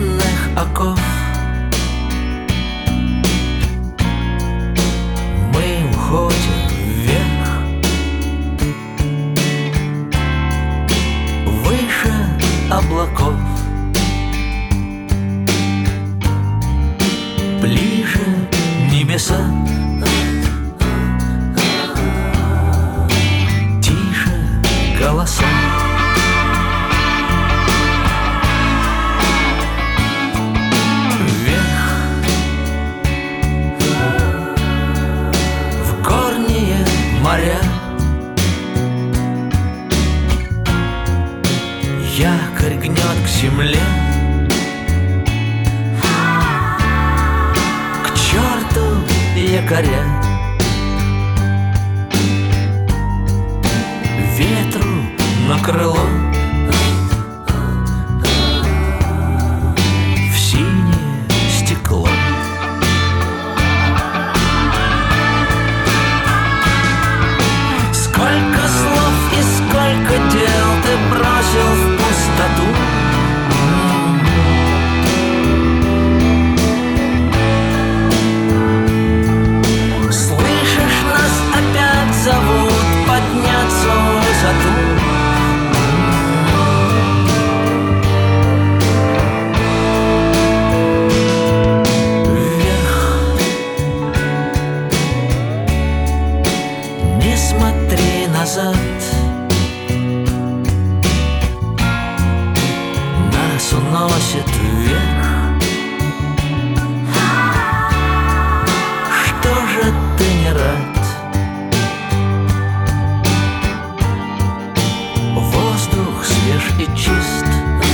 длинных оков мы уходим вверх, выше облаков, ближе небеса, тише голоса. Моря, якорь гнет к земле, к черту якоря, ветру на крыло, в синее стекло. Сколько слов и сколько дел ты бросил в пустоту. Слышишь, нас опять зовут подняться в высоту. Не смотри назад, нас уносит вверх. Что же ты не рад? Воздух свеж и чист,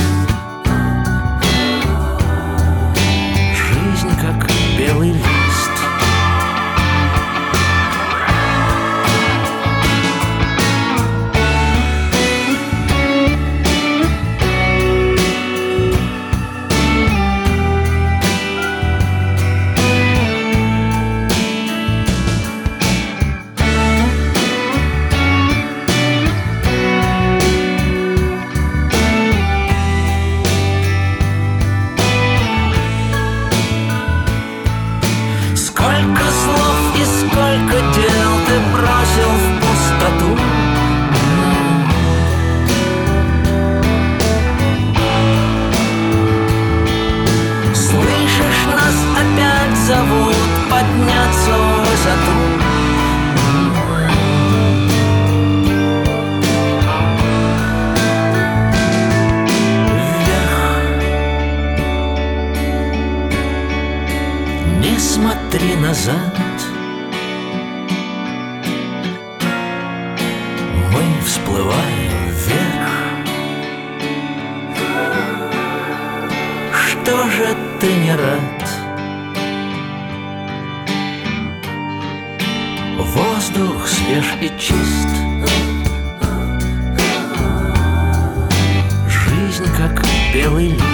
жизнь как белый лист. Сколько слов и сколько дел ты бросил в пустоту. Слышишь, нас опять зовут подняться в высоту. Не смотри назад, мы всплываем вверх. Что же ты не рад? Воздух свеж и чист, жизнь как белый лист.